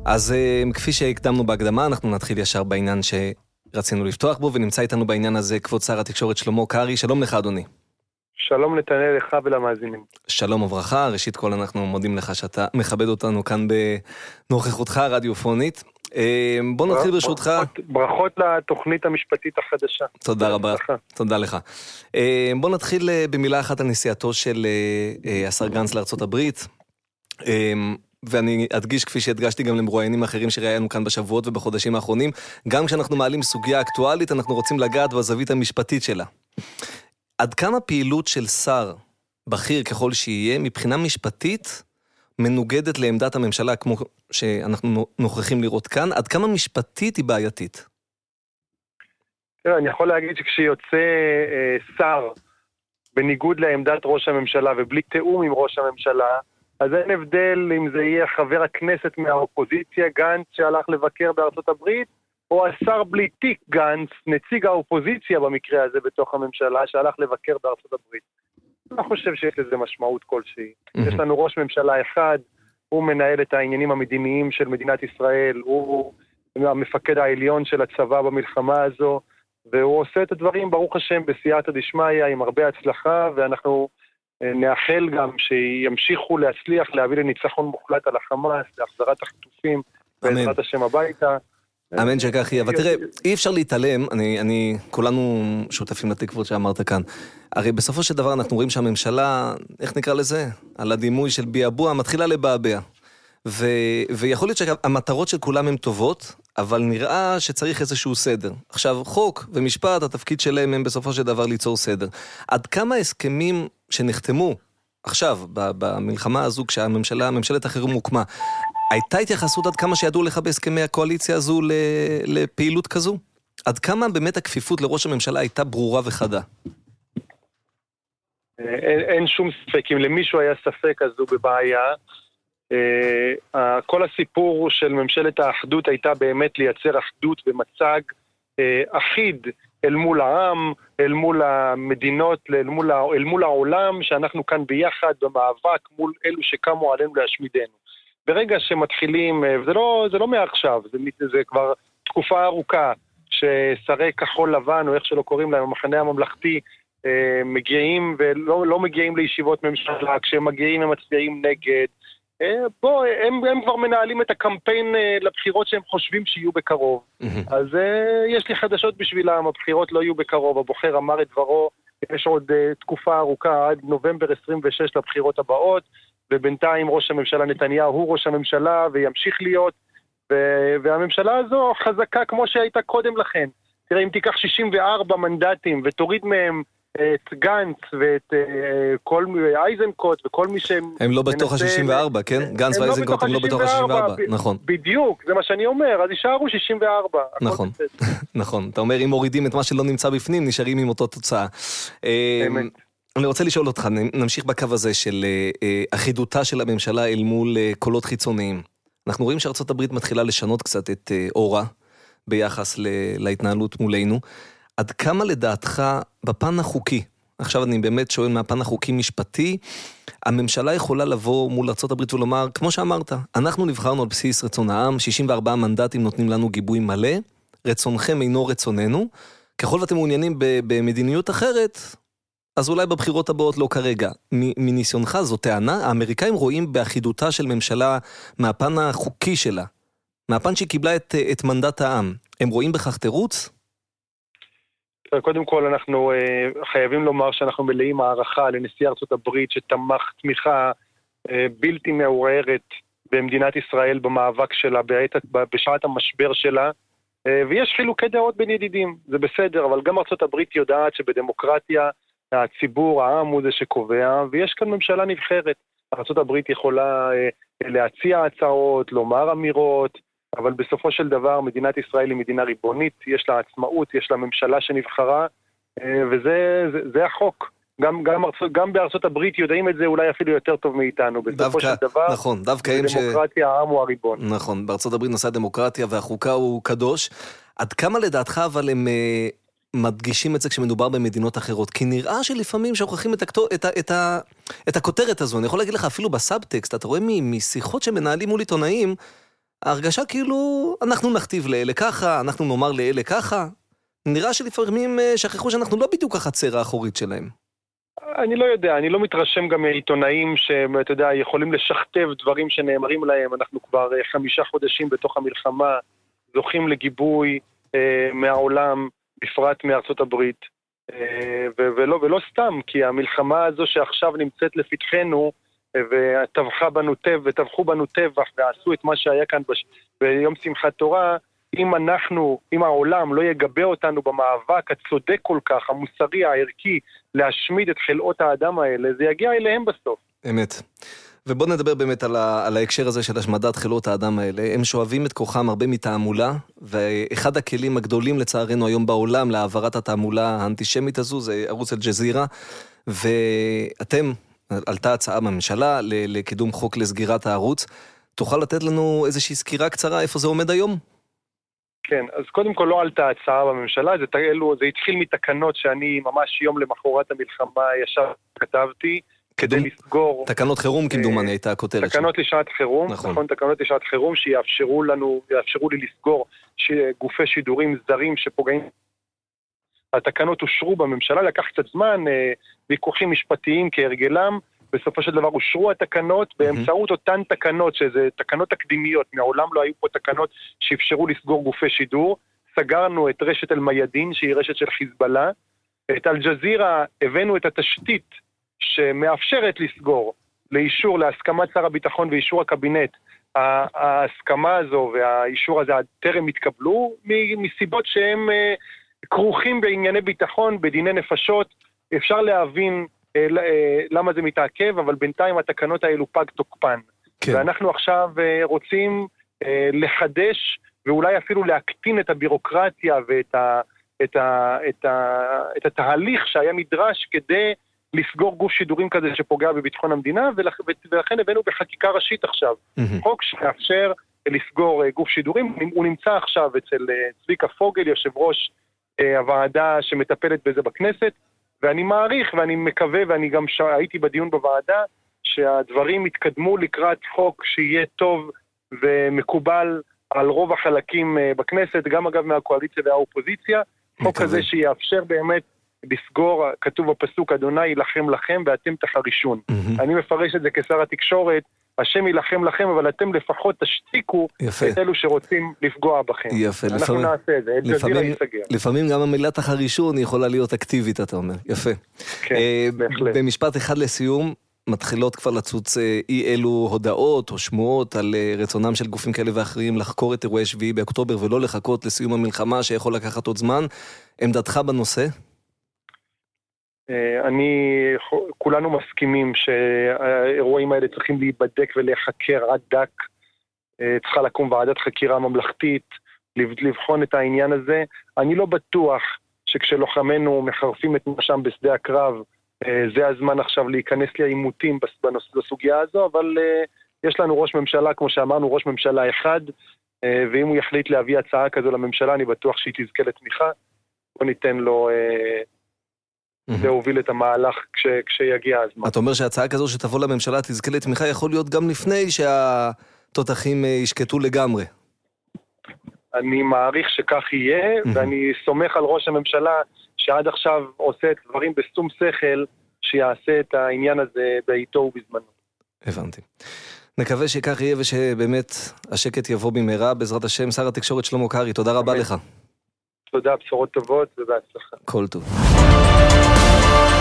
אז כפי שהקדמנו בהקדמה, אנחנו נתחיל ישר בעניין שרצינו לפתוח בו, ונמצא איתנו בעניין הזה כבוד שר התקשורת שלמה קרעי. שלום לך אדוני. שלום נתנאל, לך ולמאזינים. שלום וברכה, ראשית כל אנחנו מודים לך שאתה מכבד אותנו כאן בנוכחותך הרדיופונית. בוא נתחיל ברשותך. ברכות לתוכנית המשפטית החדשה. תודה רבה, תודה לך. בוא נתחיל במילה אחת על נסיעתו של השר גנץ לארצות הברית. ואני אדגיש כפי שהדגשתי גם למרואיינים אחרים שראיינו כאן בשבועות ובחודשים האחרונים, גם כשאנחנו מעלים סוגיה אקטואלית, אנחנו רוצים לגעת בזווית המשפטית שלה. עד כמה פעילות של שר בכיר ככל שיהיה, מבחינה משפטית, מנוגדת לעמדת הממשלה, כמו שאנחנו נוכחים לראות כאן, עד כמה משפטית היא בעייתית? אני יכול להגיד שכשיוצא שר, בניגוד לעמדת ראש הממשלה, ובלי תיאום עם ראש הממשלה, אז אין הבדל אם זה יהיה חבר הכנסת מהאופוזיציה, גנץ שהלך לבקר בארצות הברית, או השר בלי תיק גנץ, נציג האופוזיציה במקרה הזה בתוך הממשלה, שהלך לבקר בארצות הברית. אני חושב שיש לזה משמעות כלשהי. יש לנו ראש ממשלה אחד, הוא מנהל את העניינים המדיניים של מדינת ישראל, הוא המפקד העליון של הצבא במלחמה הזו, והוא עושה את הדברים, ברוך השם, בסייעתא דשמיא, עם הרבה הצלחה, ואנחנו נאחל גם שימשיכו להצליח להביא לניצחון מוחלט על החמאס, להחזרת החטופים, בעזרת השם הביתה. אמן שכך יהיה, אבל תראה, אי אפשר להתעלם, כולנו שותפים לתקוות שאמרת כאן, הרי בסופו של דבר אנחנו רואים שהממשלה, איך נקרא לזה? על הדימוי של ביאבוע, מתחילה לבעבע. ויכול להיות שהמטרות של כולם הן טובות, אבל נראה שצריך איזשהו סדר. עכשיו, חוק ומשפט, התפקיד שלהם הם בסופו של דבר ליצור סדר. עד כמה הסכמים שנחתמו עכשיו, במלחמה הזו, כשממשלת החירום הוקמה, הייתה התייחסות עד כמה שידעו לך בהסכמי הקואליציה הזו לפעילות כזו? עד כמה באמת הכפיפות לראש הממשלה הייתה ברורה וחדה? אין שום ספק, אם למישהו היה ספק אז הוא בבעיה. כל הסיפור של ממשלת האחדות הייתה באמת לייצר אחדות ומצג אחיד אל מול העם, אל מול המדינות, אל מול העולם, שאנחנו כאן ביחד במאבק מול אלו שקמו עלינו להשמידנו. ברגע שמתחילים, זה לא מעכשיו, זה כבר תקופה ארוכה, ששרי כחול לבן, או איך שלא קוראים להם, המחנה הממלכתי, מגיעים ולא מגיעים לישיבות ממשלה, כשהם מגיעים הם מצביעים נגד. הם כבר מנהלים את הקמפיין לבחירות שהם חושבים שיהיו בקרוב. אז יש לי חדשות בשבילם, הבחירות לא יהיו בקרוב, הבוחר אמר את דברו, יש עוד תקופה ארוכה עד נובמבר 26 לבחירות הבאות, ובינתיים ראש הממשלה נתניהו הוא ראש הממשלה וימשיך להיות, והממשלה הזו חזקה כמו שהייתה קודם לכן. תראה, אם תיקח 64 מנדטים ותוריד מהם את גנץ ואת כל אייזנקוט וכל מי שהם... הם לא בתוך ה-64, כן? גנץ ואייזנקוט הם לא בתוך ה-64, נכון. בדיוק, זה מה שאני אומר, אז יישארו 64. נכון, נכון. אתה אומר, אם מורידים את מה שלא נמצא בפנים, נשארים עם אותו תוצאה. אני רוצה לשאול אותך, נמשיך בקו הזה של אחידותה של הממשלה אל מול קולות חיצוניים. אנחנו רואים שארצות הברית מתחילה לשנות קצת את אורה ביחס להתנהלות מולנו. עד כמה לדעתך בפן החוקי, עכשיו אני באמת שואל מהפן החוקי משפטי, הממשלה יכולה לבוא מול ארצות הברית ולומר, כמו שאמרת, אנחנו נבחרנו על בסיס רצון העם, 64 מנדטים נותנים לנו גיבוי מלא, רצונכם אינו רצוננו, ככל ואתם מעוניינים במדיניות אחרת, אז אולי בבחירות הבאות לא כרגע. מניסיונך זו טענה, האמריקאים רואים באחידותה של ממשלה מהפן החוקי שלה, מהפן שהיא קיבלה את מנדט העם, הם רואים בכך תירוץ? קודם כל אנחנו חייבים לומר שאנחנו מלאים הערכה לנשיא ארצות הברית שתמך תמיכה בלתי מעורערת במדינת ישראל במאבק שלה בשעת המשבר שלה, ויש חילוקי דעות בין ידידים, זה בסדר, אבל גם ארצות הברית יודעת שבדמוקרטיה הציבור, העם הוא זה שקובע, ויש כאן ממשלה נבחרת. ארצות הברית יכולה להציע הצעות, לומר אמירות, אבל בסופו של דבר מדינת ישראל היא מדינה ריבונית, יש לה עצמאות, יש לה ממשלה שנבחרה, וזה החוק. גם בארצות הברית יודעים את זה אולי אפילו יותר טוב מאיתנו. בסופו של דבר, נכון, בדמוקרטיה העם הוא הריבון. נכון, בארצות הברית נושא הדמוקרטיה והחוקה הוא קדוש. עד כמה לדעתך אבל הם מדגישים את זה כשמדובר במדינות אחרות? כי נראה שלפעמים שוכחים את הכותרת הזו. אני יכול להגיד לך אפילו בסאבטקסט, אתה רואה משיחות שמנהלים מול עיתונאים, ההרגשה כאילו אנחנו נכתיב לאלה ככה, אנחנו נאמר לאלה ככה. נראה שלפעמים שכחו שאנחנו לא בדיוק החצר האחורית שלהם. אני לא יודע, אני לא מתרשם גם מעיתונאים שאתה יודע, יכולים לשכתב דברים שנאמרים להם. אנחנו כבר 5 חודשים בתוך המלחמה, זוכים לגיבוי מהעולם, בפרט מארצות הברית. ולא סתם, כי המלחמה הזו שעכשיו נמצאת לפתחנו, וטבחו בנו טבח, ועשו את מה שהיה כאן ביום שמחת תורה, אם העולם לא יגבה אותנו במאבק הצודק כל כך, המוסרי, הערכי, להשמיד את חלאות האדם האלה, זה יגיע אליהם בסוף. אמת. ובוא נדבר באמת על ההקשר הזה של השמדת חלאות האדם האלה. הם שואבים את כוחם הרבה מתעמולה, ואחד הכלים הגדולים לצערנו היום בעולם להעברת התעמולה האנטישמית הזו, זה ערוץ אל-ג'זירה, ואתם, עלתה הצעה בממשלה לקידום חוק לסגירת הערוץ. תוכל לתת לנו איזושהי סקירה קצרה, איפה זה עומד היום? כן, אז קודם כל לא עלתה הצעה בממשלה, זה התחיל מתקנות שאני ממש יום למחרת המלחמה ישר כתבתי, כדי לסגור... תקנות חירום כמדומני הייתה הכותרת. תקנות לשעת חירום, נכון, תקנות לשעת חירום שיאפשרו לי לסגור גופי שידורים זרים שפוגעים. התקנות אושרו בממשלה, לקח קצת זמן, ויכוחים משפטיים כהרגלם, בסופו של דבר אושרו התקנות באמצעות אותן תקנות, שזה תקנות תקדימיות, מעולם לא היו פה תקנות שאפשרו לסגור גופי שידור, סגרנו את רשת אל-מיידין, שהיא רשת של חיזבאללה, את אל-ג'זירה הבאנו את התשתית שמאפשרת לסגור, לאישור, להסכמת שר הביטחון ואישור הקבינט, ההסכמה הזו והאישור הזה טרם התקבלו, מסיבות שהם כרוכים בענייני ביטחון, בדיני נפשות, אפשר להבין למה זה מתעכב, אבל בינתיים התקנות האלו פג תוקפן. כן. ואנחנו עכשיו רוצים לחדש, ואולי אפילו להקטין את הבירוקרטיה את התהליך שהיה נדרש כדי לסגור גוף שידורים כזה שפוגע בביטחון המדינה, ולכן הבאנו בחקיקה ראשית עכשיו. חוק שמאפשר לסגור גוף שידורים, הוא נמצא עכשיו אצל צביקה פוגל, יושב ראש הוועדה שמטפלת בזה בכנסת, ואני מעריך ואני מקווה, ואני גם הייתי בדיון בוועדה, שהדברים יתקדמו לקראת חוק שיהיה טוב ומקובל על רוב החלקים בכנסת, גם אגב מהקואליציה והאופוזיציה, חוק כזה שיאפשר באמת לסגור, כתוב בפסוק, אדוני ילחם לכם ואתם תחרישון. אני מפרש את זה כשר התקשורת, השם ילחם לכם, אבל אתם לפחות תשתיקו את אלו שרוצים לפגוע בכם. יפה, אנחנו נעשה את זה, אל-ג'זירה ייסגר. לפעמים גם המילה תחרישון יכולה להיות אקטיבית, אתה אומר. יפה. כן, בהחלט. במשפט אחד לסיום, מתחילות כבר לצוץ אי אלו הודעות או שמועות על רצונם של גופים כאלה ואחרים לחקור את אירועי 7 באוקטובר ולא לחכות לסיום המלחמה שיכול לקחת עוד זמן. עמדתך בנושא? כולנו מסכימים שהאירועים האלה צריכים להיבדק ולהחקר עד דק. צריכה לקום ועדת חקירה ממלכתית, לבחון את העניין הזה. אני לא בטוח שכשלוחמנו מחרפים את נפשם בשדה הקרב, זה הזמן עכשיו להיכנס לעימותים בסוגיה הזו, אבל יש לנו ראש ממשלה, כמו שאמרנו, ראש ממשלה אחד, ואם הוא יחליט להביא הצעה כזו לממשלה, אני בטוח שהיא תזכה לתמיכה. בוא ניתן לו להוביל את המהלך כשיגיע הזמן. אתה אומר שההצעה כזו שתבוא לממשלה תזכה לתמיכה, יכול להיות גם לפני שהתותחים ישקטו לגמרי. אני מעריך שכך יהיה, ואני סומך על ראש הממשלה שעד עכשיו עושה את דברים בשום שכל, שיעשה את העניין הזה בעיתו ובזמנו. הבנתי. נקווה שכך יהיה ושבאמת השקט יבוא במהרה, בעזרת השם. שר התקשורת שלמה קרעי, תודה רבה לך. תודה, בשורות טובות ובהצלחה. כל טוב.